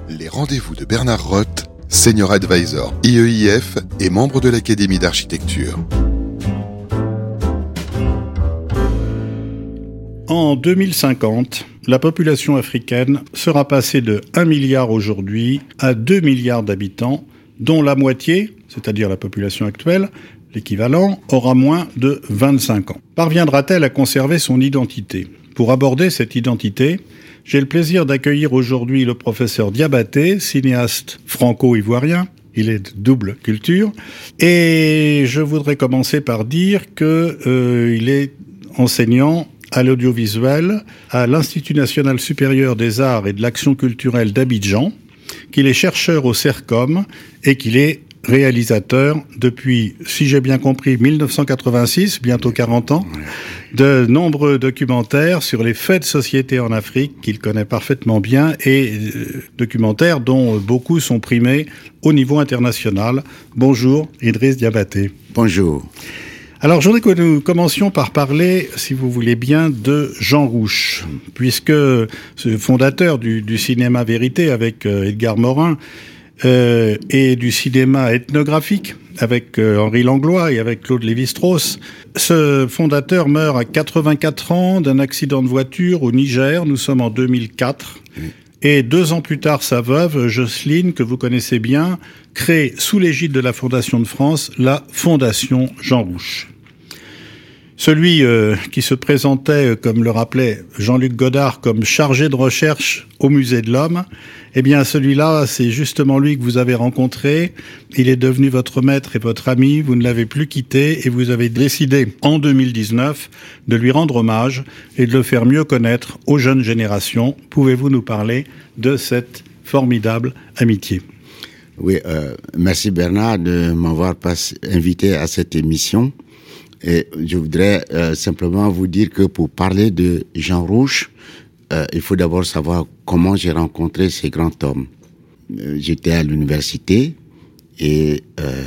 Les rendez-vous de Bernard Roth, Senior Advisor IEIF et membre de l'Académie d'architecture. En 2050, la population africaine sera passée de 1 milliard aujourd'hui à 2 milliards d'habitants, dont la moitié, c'est-à-dire la population actuelle, l'équivalent, aura moins de 25 ans. Parviendra-t-elle à conserver son identité ? Pour aborder cette identité, j'ai le plaisir d'accueillir aujourd'hui le professeur Diabaté, cinéaste franco-ivoirien. Il est de double culture. Et je voudrais commencer par dire qu'il est enseignant à l'audiovisuel à l'Institut national supérieur des arts et de l'action culturelle d'Abidjan, qu'il est chercheur au CERCOM et qu'il est réalisateur depuis, si j'ai bien compris, 1986, bientôt 40 ans, de nombreux documentaires sur les faits de société en Afrique qu'il connaît parfaitement bien et documentaires dont beaucoup sont primés au niveau international. Bonjour, Idriss Diabaté. Bonjour. Alors, je voudrais que nous commencions par parler, si vous voulez bien, de Jean Rouch, puisque ce fondateur du cinéma vérité avec Edgar Morin et du cinéma ethnographique avec Henri Langlois et avec Claude Lévi-Strauss, ce fondateur meurt à 84 ans d'un accident de voiture au Niger. Nous sommes en 2004. Et 2 ans plus tard, sa veuve, Jocelyne, que vous connaissez bien, crée sous l'égide de la Fondation de France la Fondation Jean Rouch. Celui qui se présentait, comme le rappelait Jean-Luc Godard, comme chargé de recherche au Musée de l'Homme, eh bien celui-là, c'est justement lui que vous avez rencontré. Il est devenu votre maître et votre ami, vous ne l'avez plus quitté et vous avez décidé en 2019 de lui rendre hommage et de le faire mieux connaître aux jeunes générations. Pouvez-vous nous parler de cette formidable amitié ? Oui, merci Bernard de m'avoir invité à cette émission. Et je voudrais simplement vous dire que pour parler de Jean Rouch, il faut d'abord savoir comment j'ai rencontré ce grand homme. J'étais à l'université et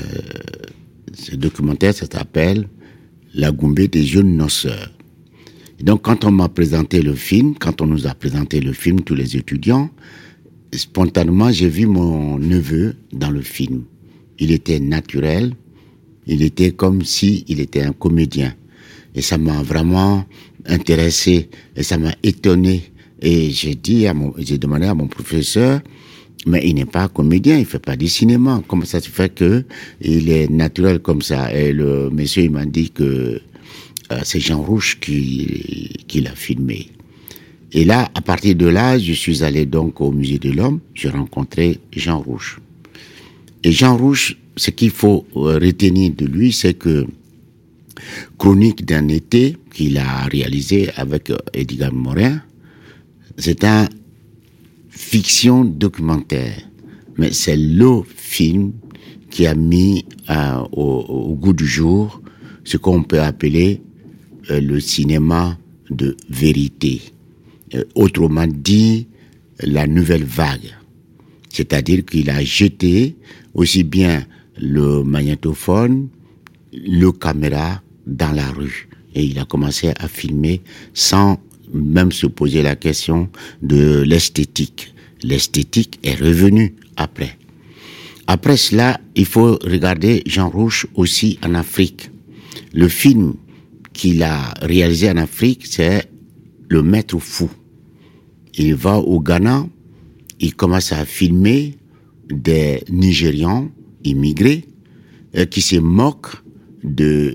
ce documentaire, ça s'appelle « La Goumbé des jeunes noceurs ». Donc quand on nous a présenté le film, tous les étudiants, spontanément j'ai vu mon neveu dans le film. Il était naturel. Il était comme si il était un comédien. Et ça m'a vraiment intéressé et ça m'a étonné. Et j'ai demandé à mon professeur, mais il n'est pas comédien, il fait pas du cinéma. Comment ça se fait que il est naturel comme ça? Et le monsieur, il m'a dit que c'est Jean Rouch qui l'a filmé. Et là, à partir de là, je suis allé donc au Musée de l'Homme, j'ai rencontré Jean Rouch. Et Jean Rouch, ce qu'il faut retenir de lui, c'est que Chronique d'un été, qu'il a réalisé avec Edgar Morin, c'est un fiction documentaire. Mais c'est le film qui a mis au goût du jour ce qu'on peut appeler le cinéma de vérité. Autrement dit, la nouvelle vague. C'est-à-dire qu'il a jeté aussi bien le magnétophone, le caméra dans la rue. Et il a commencé à filmer sans même se poser la question de l'esthétique. L'esthétique est revenue après. Après cela, il faut regarder Jean Rouch aussi en Afrique. Le film qu'il a réalisé en Afrique, c'est Le Maître Fou. Il va au Ghana, il commence à filmer des Nigérians immigrés qui se moquent des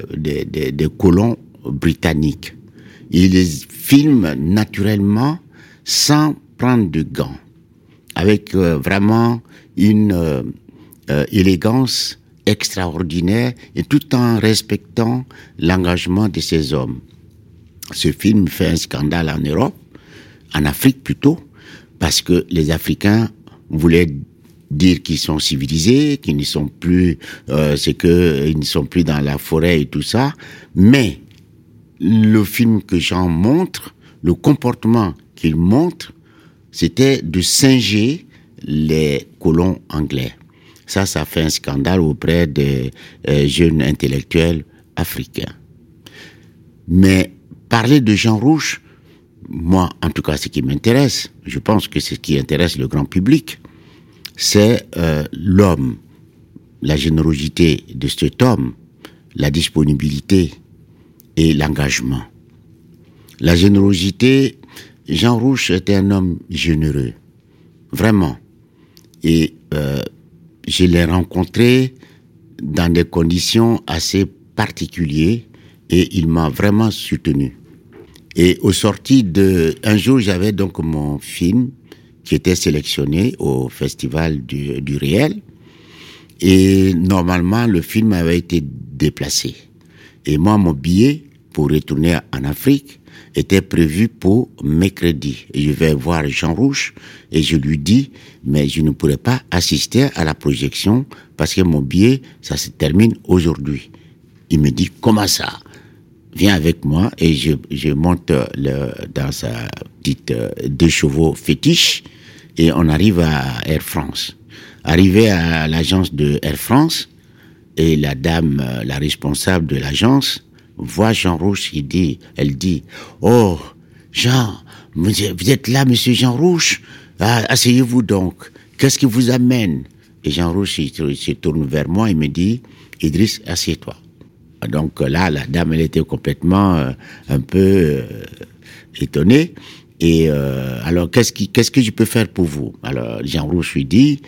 colons britanniques. Il les filme naturellement sans prendre de gants, avec vraiment une élégance extraordinaire et tout en respectant l'engagement de ces hommes. Ce film fait un scandale en Europe, en Afrique plutôt, parce que les Africains voulaient dire qu'ils sont civilisés, qu'ils ne sont plus, ils ne sont plus dans la forêt et tout ça. Mais le film que Jean montre, le comportement qu'il montre, c'était de singer les colons anglais. Ça fait un scandale auprès des jeunes intellectuels africains. Mais parler de Jean Rouch, moi, en tout cas, ce qui m'intéresse, je pense que c'est ce qui intéresse le grand public, c'est l'homme, la générosité de cet homme, la disponibilité et l'engagement. La générosité, Jean Rouch était un homme généreux, vraiment. Et je l'ai rencontré dans des conditions assez particulières et il m'a vraiment soutenu. Et au sorti un jour, j'avais donc mon film qui était sélectionné au Festival du Réel. Et normalement, le film avait été déplacé. Et moi, mon billet pour retourner en Afrique était prévu pour mercredi. Et je vais voir Jean Rouch et je lui dis, mais je ne pourrai pas assister à la projection parce que mon billet, ça se termine aujourd'hui. Il me dit, comment ça? Viens avec moi et je monte dans sa petite 2 chevaux fétiche et on arrive à Air France. Arrivé à l'agence de Air France et la dame, la responsable de l'agence, voit Jean Rouch, elle dit, oh, Jean, vous êtes là, monsieur Jean Rouch? Ah, asseyez-vous donc. Qu'est-ce qui vous amène? Et Jean Rouch, il se tourne vers moi et me dit, Idriss, assieds-toi. Donc là, la dame, elle était complètement un peu étonnée. Et alors, qu'est-ce que je peux faire pour vous? Alors, Jean Rouch lui dit,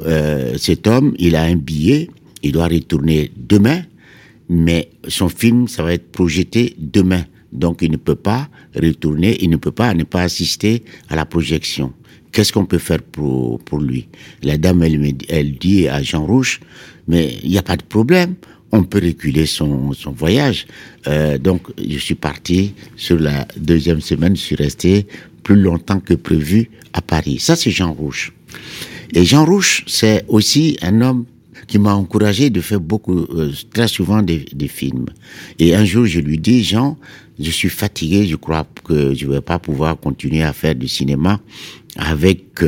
cet homme, il a un billet, il doit retourner demain, mais son film, ça va être projeté demain. Donc, il ne peut pas retourner, il ne peut pas ne pas assister à la projection. Qu'est-ce qu'on peut faire pour lui? La dame, elle dit à Jean Rouch, mais il n'y a pas de problème, on peut reculer son voyage. Donc, je suis parti sur la 2e semaine, je suis resté plus longtemps que prévu à Paris. Ça, c'est Jean Rouch. Et Jean Rouch, c'est aussi un homme qui m'a encouragé de faire très souvent des films. Et un jour, je lui dis, Jean, je suis fatigué, je crois que je ne vais pas pouvoir continuer à faire du cinéma avec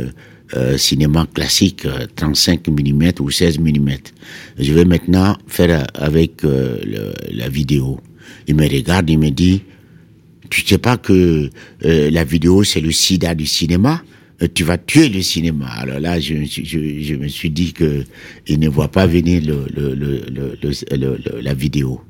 cinéma classique, 35 mm ou 16 mm. Je vais maintenant faire avec la vidéo. Il me regarde, il me dit, tu sais pas que la vidéo, c'est le sida du cinéma? Tu vas tuer le cinéma. Alors là, je me suis dit que il ne voit pas venir la vidéo.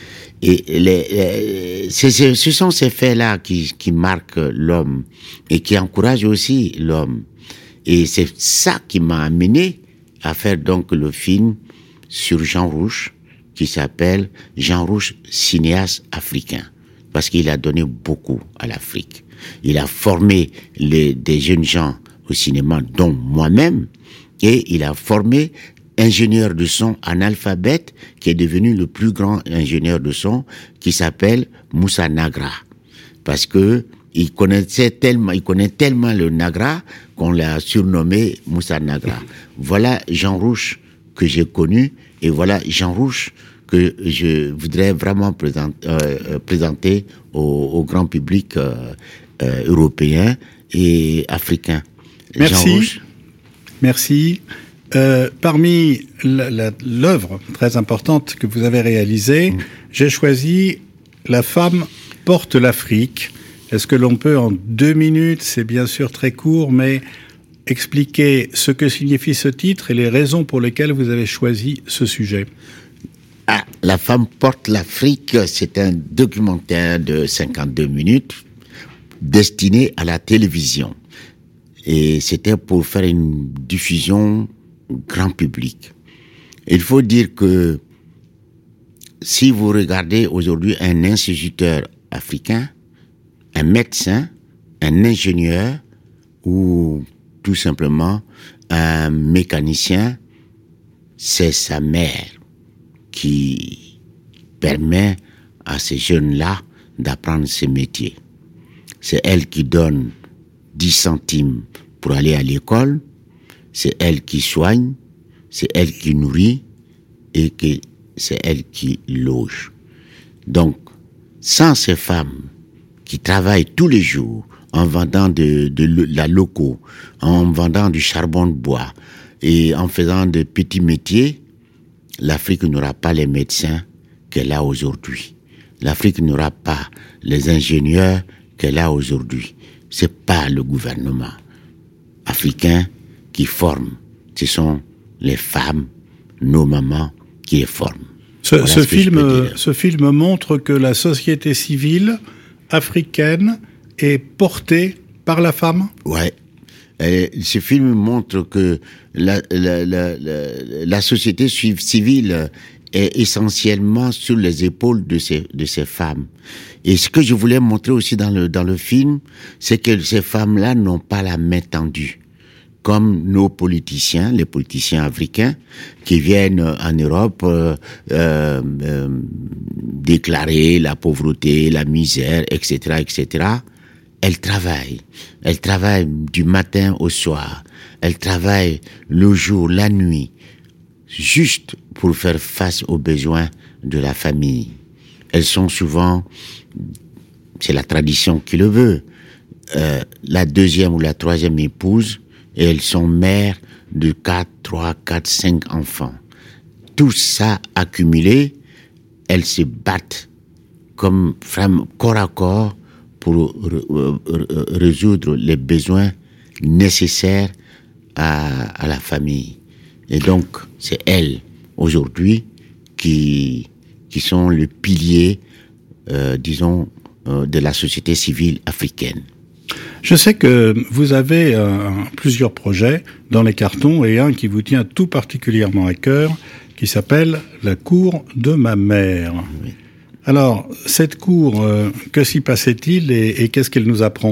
Et ce sont ces faits-là qui marquent l'homme et qui encouragent aussi l'homme. Et c'est ça qui m'a amené à faire donc le film sur Jean Rouch, qui s'appelle Jean Rouch, cinéaste africain, parce qu'il a donné beaucoup à l'Afrique. Il a formé des jeunes gens au cinéma, dont moi-même, et il a formé ingénieur de son analphabète, qui est devenu le plus grand ingénieur de son, qui s'appelle Moussa Nagra. Parce que il connaît tellement le Nagra qu'on l'a surnommé Moussa Nagra. Voilà Jean Rouch que j'ai connu, et voilà Jean Rouch que je voudrais vraiment présenter au grand public européen et africain. Merci. Jean Rouch. Merci. Parmi l'œuvre très importante que vous avez réalisée, j'ai choisi La femme porte l'Afrique. Est-ce que l'on peut, en 2 minutes, c'est bien sûr très court, mais expliquer ce que signifie ce titre et les raisons pour lesquelles vous avez choisi ce sujet? La femme porte l'Afrique, c'est un documentaire de 52 minutes destiné à la télévision. Et c'était pour faire une diffusion grand public. Il faut dire que si vous regardez aujourd'hui un instituteur africain, un médecin, un ingénieur ou tout simplement un mécanicien, c'est sa mère qui permet à ces jeunes-là d'apprendre ce métier. C'est elle qui donne 10 centimes pour aller à l'école, c'est elle qui soigne, c'est elle qui nourrit et c'est elle qui loge. Donc, sans ces femmes qui travaillent tous les jours en vendant de la loco, en vendant du charbon de bois et en faisant de petits métiers, l'Afrique n'aura pas les médecins qu'elle a aujourd'hui. L'Afrique n'aura pas les ingénieurs qu'elle a aujourd'hui. C'est pas le gouvernement africain qui forme. Ce sont les femmes, nos mamans, qui les forment. Ce film montre que la société civile africaine est portée par la femme. Ouais. Ce film montre que la société civile est essentiellement sur les épaules de ces femmes. Et ce que je voulais montrer aussi dans le film, c'est que ces femmes-là n'ont pas la main tendue. Comme nos politiciens, les politiciens africains, qui viennent en Europe déclarer la pauvreté, la misère, etc., etc., elles travaillent. Elles travaillent du matin au soir. Elles travaillent le jour, la nuit, juste pour faire face aux besoins de la famille. Elles sont souvent, c'est la tradition qui le veut, la deuxième ou la troisième épouse, et elles sont mères de 3, 4, 5 enfants. Tout ça accumulé, elles se battent comme femmes corps à corps pour résoudre les besoins nécessaires à la famille. Et donc, c'est elles, aujourd'hui, qui sont le pilier, de la société civile africaine. Je sais que vous avez plusieurs projets dans les cartons et un qui vous tient tout particulièrement à cœur, qui s'appelle « La cour de ma mère ». Oui. Alors, cette cour, que s'y passait-il et qu'est-ce qu'elle nous apprend ?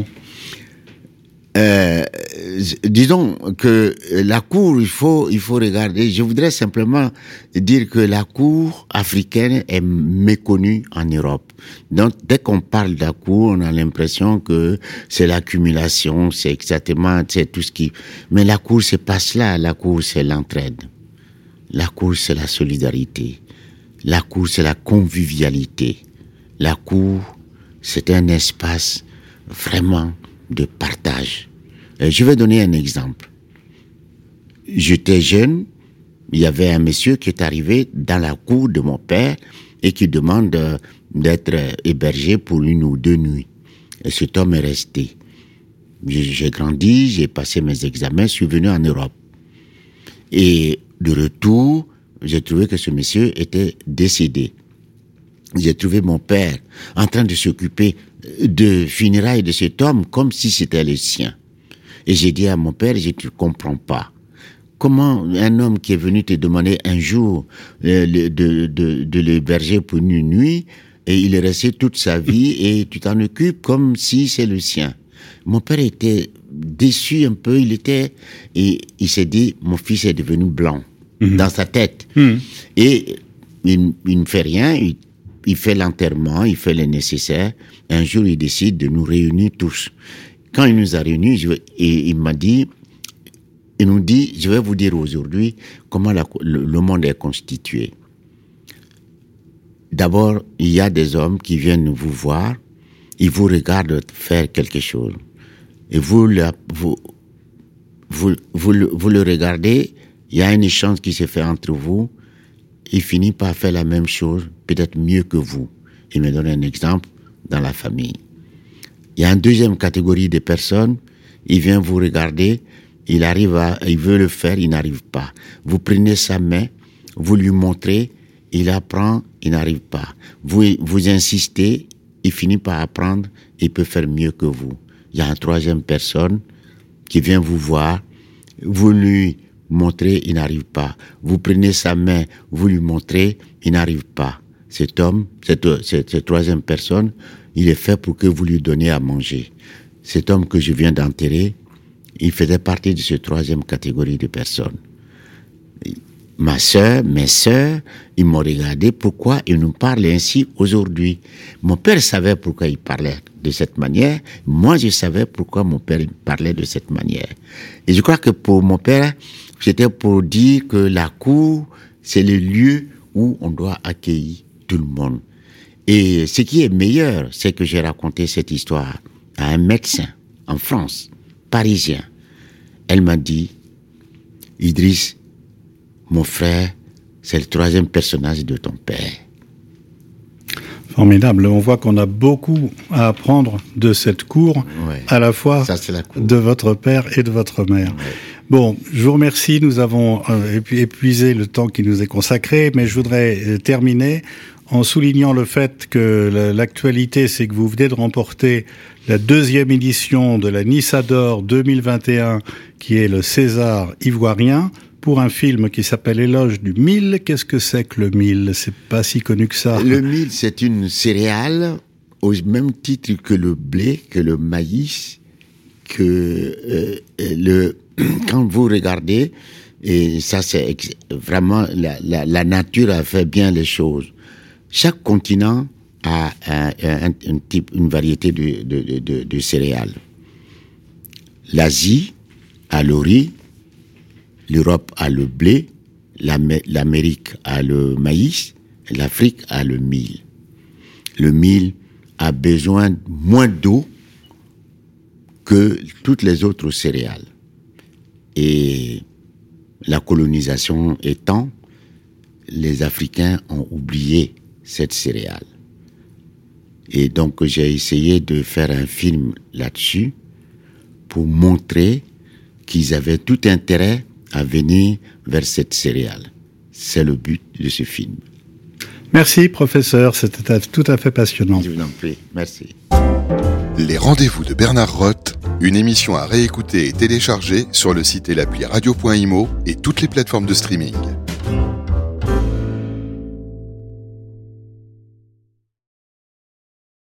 Disons que la cour, il faut regarder. Je voudrais simplement dire que la cour africaine est méconnue en Europe. Donc, dès qu'on parle de la cour, on a l'impression que c'est l'accumulation, c'est tout ce qui... Mais la cour, c'est pas cela. La cour, c'est l'entraide. La cour, c'est la solidarité. La cour, c'est la convivialité. La cour, c'est un espace vraiment de partage. Je vais donner un exemple. J'étais jeune, il y avait un monsieur qui est arrivé dans la cour de mon père et qui demande d'être hébergé pour 1 ou 2 nuits. Et cet homme est resté. J'ai grandi, j'ai passé mes examens, je suis venu en Europe. Et de retour, j'ai trouvé que ce monsieur était décédé. J'ai trouvé mon père en train de s'occuper de funérailles de cet homme comme si c'était le sien. Et j'ai dit à mon père, je ne comprends pas. Comment un homme qui est venu te demander un jour de l'héberger pour 1 nuit, et il est resté toute sa vie, et tu t'en occupes comme si c'est le sien. Mon père était déçu un peu, et il s'est dit, mon fils est devenu blanc dans sa tête. Et il ne fait rien, il fait l'enterrement, il fait le nécessaire. Un jour, il décide de nous réunir tous. Quand il nous a réunis, il nous dit, je vais vous dire aujourd'hui comment le monde est constitué. D'abord, il y a des hommes qui viennent vous voir, ils vous regardent faire quelque chose. Et vous le regardez, il y a un échange qui se fait entre vous, il finit par faire la même chose, peut-être mieux que vous. Il me donne un exemple dans la famille. Il y a une deuxième catégorie de personnes, il vient vous regarder, il veut le faire, il n'arrive pas. Vous prenez sa main, vous lui montrez, il apprend, il n'arrive pas. Vous insistez, il finit par apprendre, il peut faire mieux que vous. Il y a une troisième personne qui vient vous voir, vous lui montrez, il n'arrive pas. Vous prenez sa main, vous lui montrez, il n'arrive pas. Cet homme, cette troisième personne, il est fait pour que vous lui donniez à manger. Cet homme que je viens d'enterrer, il faisait partie de cette troisième catégorie de personnes. Mes sœurs, ils m'ont regardé, pourquoi ils nous parlent ainsi aujourd'hui. Mon père savait pourquoi il parlait de cette manière. Moi, je savais pourquoi mon père parlait de cette manière. Et je crois que pour mon père, c'était pour dire que la cour, c'est le lieu où on doit accueillir tout le monde. Et ce qui est meilleur, c'est que j'ai raconté cette histoire à un médecin en France, parisien. Elle m'a dit, Idriss, mon frère, c'est le troisième personnage de ton père. Formidable. On voit qu'on a beaucoup à apprendre de cette cour, à la fois de votre père et de votre mère. Bon, je vous remercie. Nous avons épuisé le temps qui nous est consacré, mais je voudrais terminer en soulignant le fait que l'actualité, c'est que vous venez de remporter la 2e édition de la Nissa d'Or 2021, qui est le César ivoirien, pour un film qui s'appelle Éloge du mil. Qu'est-ce que c'est que le mil? C'est pas si connu que ça. Le mil, c'est une céréale au même titre que le blé, que le maïs, que quand vous regardez, et ça c'est vraiment la nature a fait bien les choses. Chaque continent a une variété de céréales. L'Asie a le riz, l'Europe a le blé, l'Amérique a le maïs, l'Afrique a le mil. Le mil a besoin moins d'eau que toutes les autres céréales. Et la colonisation étant, les Africains ont oublié cette céréale. Et donc j'ai essayé de faire un film là-dessus pour montrer qu'ils avaient tout intérêt à venir vers cette céréale. C'est le but de ce film. Merci, professeur. C'était tout à fait passionnant. Je vous en prie. Merci. Les rendez-vous de Bernard Roth, une émission à réécouter et télécharger sur le site et l'appli radio.imo et toutes les plateformes de streaming.